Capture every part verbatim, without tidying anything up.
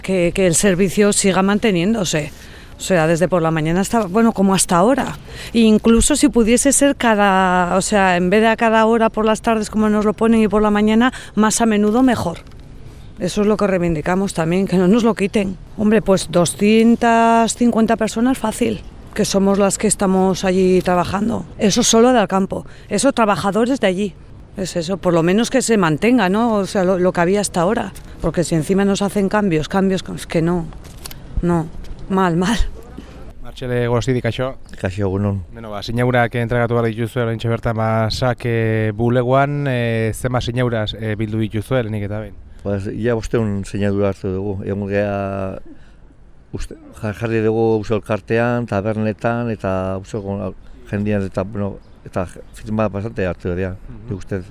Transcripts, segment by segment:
que, que el servicio siga manteniéndose. O sea, desde por la mañana hasta, bueno, como hasta ahora. E incluso si pudiese ser cada, o sea, en vez de a cada hora por las tardes como nos lo ponen y por la mañana, más a menudo mejor. Eso es lo que reivindicamos también, que no nos lo quiten. Hombre, pues doscientas cincuenta personas fácil, que somos las que estamos allí trabajando. Eso solo del campo, eso trabajadores de allí. Es eso, por lo menos que se mantenga, ¿no? O sea, lo, lo que había hasta ahora. Porque si encima nos hacen cambios, cambios, es que no, no. Mal, mal. Martxele Gorosidi, kaixo. Kaixo, egunon. Beno, ba, sinaurak entregatu behar dituzu oraintxe bertan masak e, bulegoan, e, zema sinauraz e, bildu dituzu, lehenik eta behin? Pues, ia bosteun sinadura hartu dugu. Egon geha jarri dugu uso elkartean, tabernetan, eta uso jendean, eta, bueno, eta firma bastante hartu dira, mm-hmm. Ustez.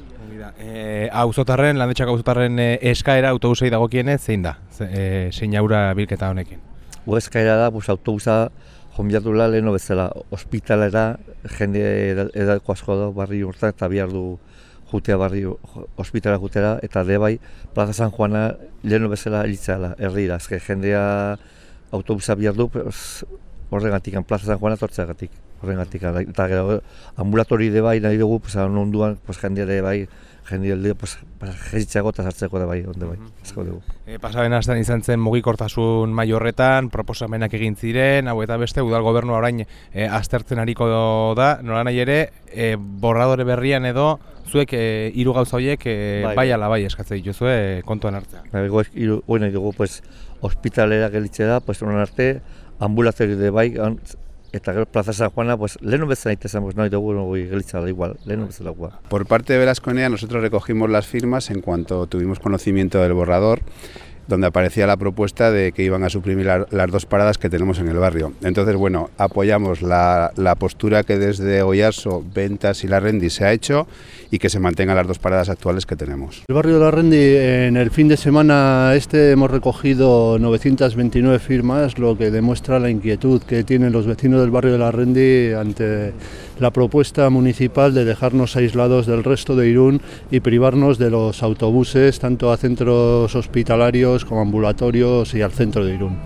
E, auzotarren, landetxak auzotarren e, eskaera autobusei dagokienez, zein da, e, sinaura bilketa honekin? Eskaera da, pues, autobusa jonbiatula leheno bezala, ospitalera jende edako asko da barri hortan, eta bihar du jutea barri ospitala jutera, eta de bai Plaza San Juana leheno bezala hilitzeala, herrira, azke jendea autobusa bihar du, horregatik, Plaza San Juana tortzeagatik, horregatik, eta gero ambulatori de bai nahi dugu, pues, onduan pues, jendea de bai, jendea de pues, jezitzeago eta sartzeko de bai, onde bai, asko dugu. E, Pasaben astean izan zen mugikortasun mai horretan, proposamenak egin ziren, hau eta beste, udal gobernua orain e, aztertzen ariko da, nola nahi ere, e, borradore berrian edo, zuek e, hiru gauza horiek e, bai, bai ala bai eskatzen dituzue e, kontuan hartzea. Ego, hiru hori nahi dugu, pues, ospitalera gelitze da, pues, honen arte, ambulatori de bai, eta gero Plaza San Juana, pues, leheno bezala itezen, pues, nahi dugu no, gelitza da igual, leheno bezala gua. Por parte de Velasco Enea, nosotros recogimos las firmas en cuanto tuvimos conocimiento del borrador, donde aparecía la propuesta de que iban a suprimir la, las dos paradas que tenemos en el barrio. Entonces, bueno, apoyamos la, la postura que desde Oiarso, Ventas y Larrendi se ha hecho y que se mantengan las dos paradas actuales que tenemos. El barrio de Larrendi, en el fin de semana este hemos recogido novecientas veintinueve firmas, lo que demuestra la inquietud que tienen los vecinos del barrio de Larrendi ante la propuesta municipal de dejarnos aislados del resto de Irún y privarnos de los autobuses tanto a centros hospitalarios como ambulatorios y al centro de Irún.